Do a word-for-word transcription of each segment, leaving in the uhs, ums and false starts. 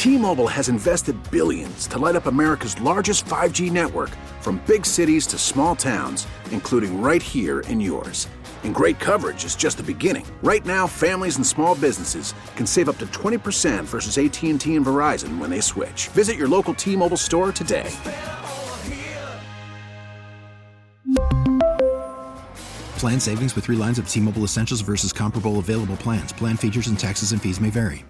T-Mobile has invested billions to light up America's largest five G network, from big cities to small towns, including right here in yours. And great coverage is just the beginning. Right now, families and small businesses can save up to twenty percent versus A T and T and Verizon when they switch. Visit your local T-Mobile store today. Plan savings with three lines of T-Mobile Essentials versus comparable available plans. Plan features and taxes and fees may vary.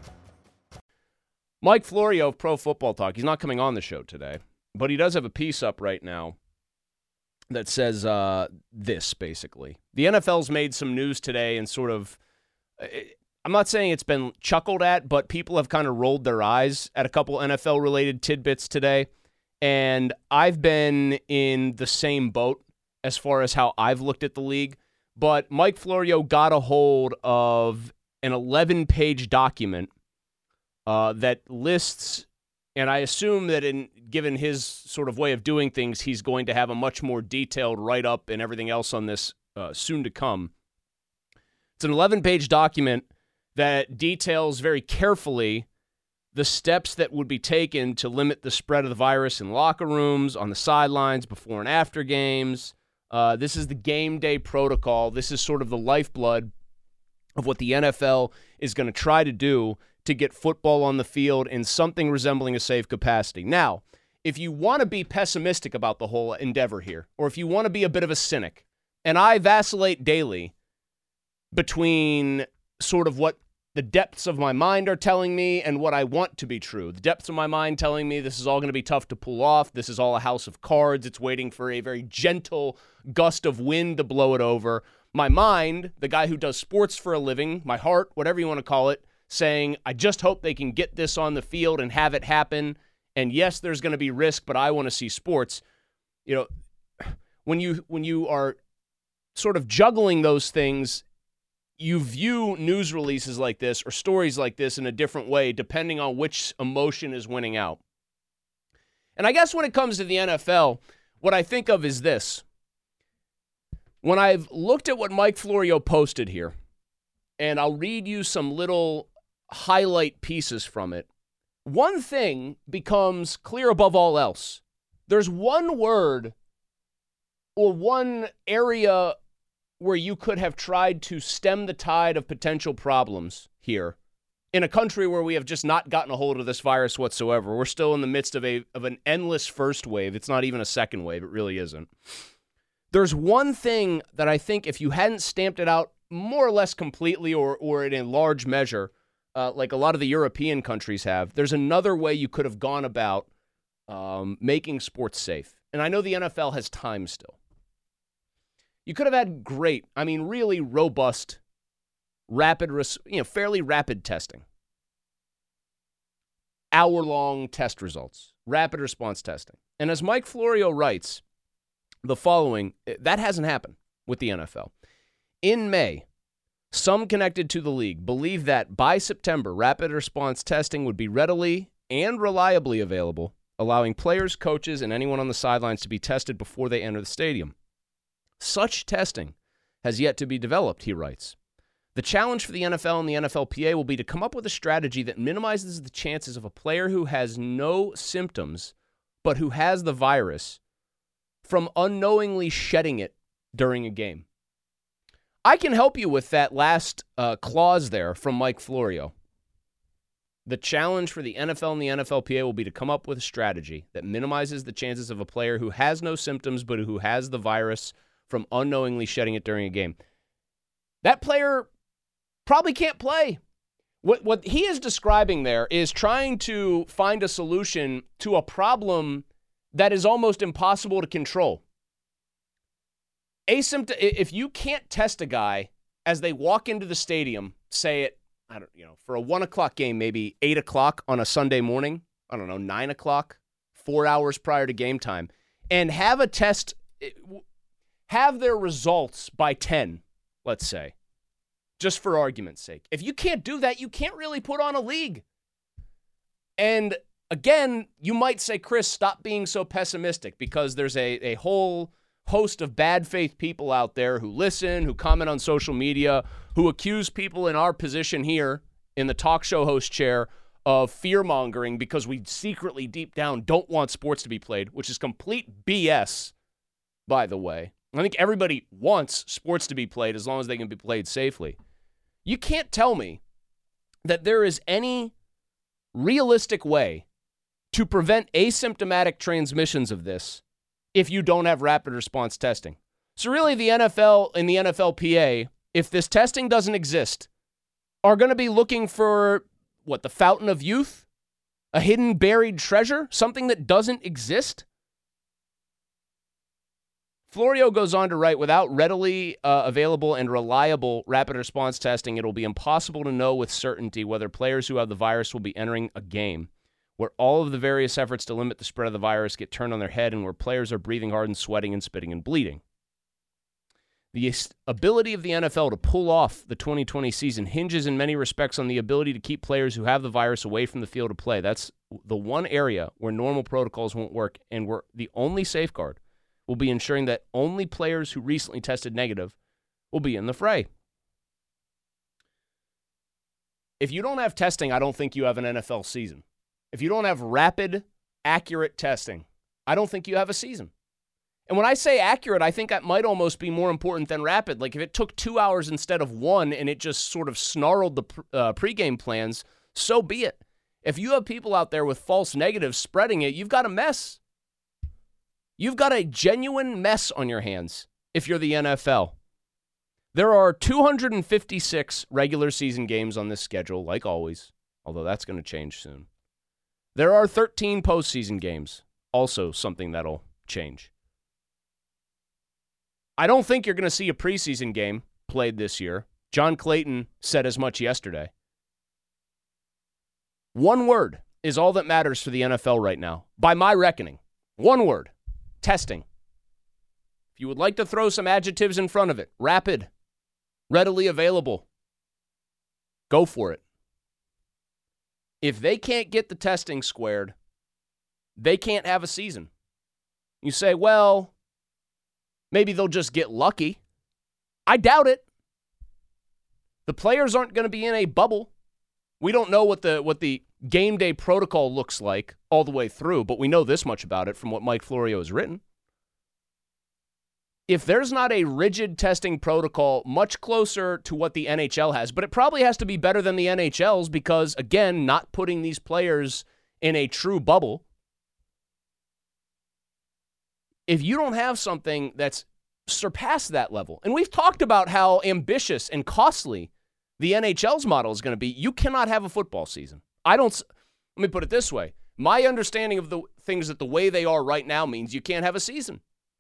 Mike Florio of Pro Football Talk, he's not coming on the show today, but he does have a piece up right now that says uh, this, basically. The N F L's made some news today and sort of, I'm not saying it's been chuckled at, but people have kind of rolled their eyes at a couple N F L-related tidbits today, and I've been in the same boat as far as how I've looked at the league, but Mike Florio got a hold of an eleven-page document Uh, that lists, and I assume that in given his sort of way of doing things, he's going to have a much more detailed write-up and everything else on this uh, soon to come. It's an eleven-page document that details very carefully the steps that would be taken to limit the spread of the virus in locker rooms, on the sidelines, before and after games. Uh, this is the game day protocol. This is sort of the lifeblood of what the N F L is going to try to do to get football on the field in something resembling a safe capacity. Now, if you want to be pessimistic about the whole endeavor here, or if you want to be a bit of a cynic, and I vacillate daily between sort of what the depths of my mind are telling me and what I want to be true. The depths of my mind telling me this is all going to be tough to pull off. This is all a house of cards. It's waiting for a very gentle gust of wind to blow it over. My mind, the guy who does sports for a living, my heart, whatever you want to call it, saying, I just hope they can get this on the field and have it happen. And yes, there's going to be risk, but I want to see sports. You know, when you when you are sort of juggling those things, you view news releases like this or stories like this in a different way, depending on which emotion is winning out. And I guess when it comes to the N F L, what I think of is this. When I've looked at what Mike Florio posted here, and I'll read you some little highlight pieces from it, one thing becomes clear above all else. There's one word or one area where you could have tried to stem the tide of potential problems here in a country where we have just not gotten a hold of this virus whatsoever. We're still in the midst of a of an endless first wave. It's not even a second wave. It really isn't. There's one thing that I think if you hadn't stamped it out more or less completely or or in a large measure, uh, like a lot of the European countries have, there's another way you could have gone about um, making sports safe. And I know the N F L has time still. You could have had great, I mean, really robust, rapid, res- you know, fairly rapid testing. Hour-long test results, rapid response testing. And as Mike Florio writes, the following, that hasn't happened with the N F L. In May, some connected to the league believe that by September, rapid response testing would be readily and reliably available, allowing players, coaches, and anyone on the sidelines to be tested before they enter the stadium. Such testing has yet to be developed, he writes. The challenge for the N F L and the N F L P A will be to come up with a strategy that minimizes the chances of a player who has no symptoms but who has the virus from unknowingly shedding it during a game. I can help you with that last uh, clause there from Mike Florio. The challenge for the N F L and the N F L P A will be to come up with a strategy that minimizes the chances of a player who has no symptoms but who has the virus from unknowingly shedding it during a game. That player probably can't play. What what he is describing there is trying to find a solution to a problem that is almost impossible to control. Asymptom- if you can't test a guy as they walk into the stadium, say it, I don't, you know, for a one o'clock game, maybe eight o'clock on a Sunday morning, I don't know, nine o'clock, four hours prior to game time, and have a test, have their results by ten, let's say, just for argument's sake. If you can't do that, you can't really put on a league. And again, you might say, Chris, stop being so pessimistic, because there's a, a whole host of bad faith people out there who listen, who comment on social media, who accuse people in our position here in the talk show host chair of fear-mongering because we secretly, deep down, don't want sports to be played, which is complete B S, by the way. I think everybody wants sports to be played as long as they can be played safely. You can't tell me that there is any realistic way to prevent asymptomatic transmissions of this if you don't have rapid response testing. So really the N F L and the N F L P A, if this testing doesn't exist, are going to be looking for, what, the fountain of youth? A hidden buried treasure? Something that doesn't exist? Florio goes on to write, without readily uh, available and reliable rapid response testing, it will be impossible to know with certainty whether players who have the virus will be entering a game where all of the various efforts to limit the spread of the virus get turned on their head and where players are breathing hard and sweating and spitting and bleeding. The ability of the N F L to pull off the twenty twenty season hinges in many respects on the ability to keep players who have the virus away from the field of play. That's the one area where normal protocols won't work, and where the only safeguard will be ensuring that only players who recently tested negative will be in the fray. If you don't have testing, I don't think you have an N F L season. If you don't have rapid, accurate testing, I don't think you have a season. And when I say accurate, I think that might almost be more important than rapid. Like if it took two hours instead of one and it just sort of snarled the uh, pregame plans, so be it. If you have people out there with false negatives spreading it, you've got a mess. You've got a genuine mess on your hands if you're the N F L. There are two hundred fifty-six regular season games on this schedule, like always, although that's going to change soon. There are thirteen postseason games, also something that'll change. I don't think you're going to see a preseason game played this year. John Clayton said as much yesterday. One word is all that matters for the N F L right now, by my reckoning. One word. Testing. If you would like to throw some adjectives in front of it, rapid, readily available, go for it. If they can't get the testing squared, they can't have a season. You say, well, maybe they'll just get lucky. I doubt it. The players aren't going to be in a bubble. We don't know what the what the game day protocol looks like all the way through, but we know this much about it from what Mike Florio has written. If there's not a rigid testing protocol much closer to what the N H L has, but it probably has to be better than the N H L's because, again, not putting these players in a true bubble. If you don't have something that's surpassed that level, and we've talked about how ambitious and costly the N H L's model is going to be, you cannot have a football season. I don't, let me put it this way. My understanding of the things that the way they are right now means you can't have a season.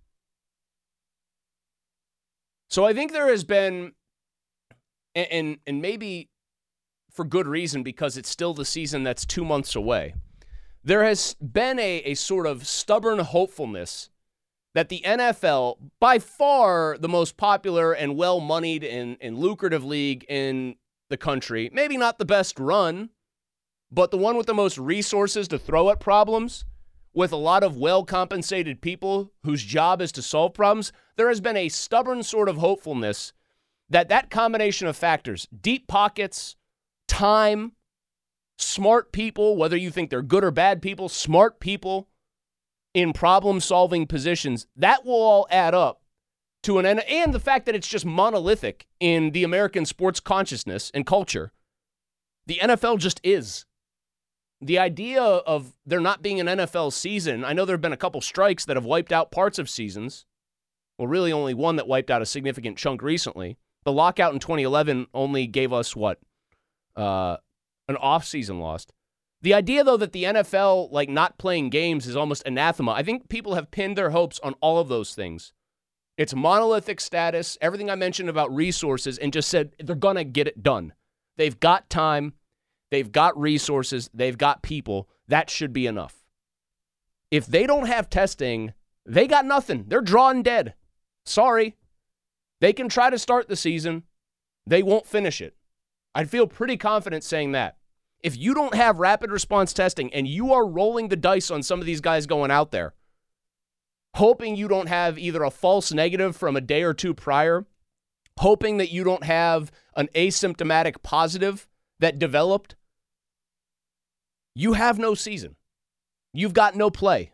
So I think there has been, and, and, and maybe for good reason because it's still the season that's two months away, there has been a, a sort of stubborn hopefulness that the N F L, by far the most popular and well-moneyed and, and lucrative league in the country, maybe not the best run, but the one with the most resources to throw at problems, with a lot of well-compensated people whose job is to solve problems, there has been a stubborn sort of hopefulness that that combination of factors, deep pockets, time, smart people, whether you think they're good or bad people, smart people in problem-solving positions, that will all add up to an end. And the fact that it's just monolithic in the American sports consciousness and culture. The N F L just is. The idea of there not being an N F L season, I know there have been a couple strikes that have wiped out parts of seasons. Well, really only one that wiped out a significant chunk recently. The lockout in twenty eleven only gave us, what, uh, an off-season loss. The idea, though, that the N F L, like, not playing games is almost anathema. I think people have pinned their hopes on all of those things. It's monolithic status, everything I mentioned about resources, and just said they're going to get it done. They've got time. They've got resources. They've got people. That should be enough. If they don't have testing, they got nothing. They're drawn dead. Sorry. They can try to start the season. They won't finish it. I'd feel pretty confident saying that. If you don't have rapid response testing and you are rolling the dice on some of these guys going out there, hoping you don't have either a false negative from a day or two prior, hoping that you don't have an asymptomatic positive that developed, You have no season. You've got no play.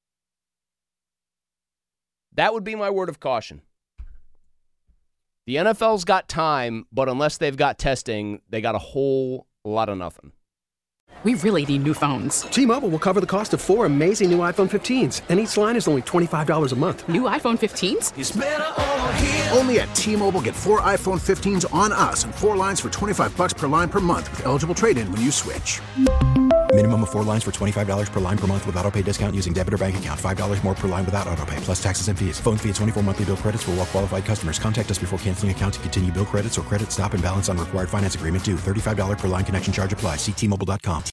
That would be my word of caution. The N F L's got time, but unless they've got testing, they got a whole lot of nothing. We really need new phones. T-Mobile will cover the cost of four amazing new iPhone fifteens, and each line is only twenty-five dollars a month. New iPhone fifteens? It's better over here. Only at T-Mobile, get four iPhone fifteens on us and four lines for twenty-five dollars per line per month with eligible trade-in when you switch. Minimum of four lines for twenty-five dollars per line per month with autopay discount using debit or bank account. five dollars more per line without autopay, plus taxes and fees. Phone fee at twenty-four monthly bill credits for well-qualified customers. Contact us before canceling account to continue bill credits or credit stop and balance on required finance agreement due. thirty-five dollars per line connection charge applies. See T Mobile dot com.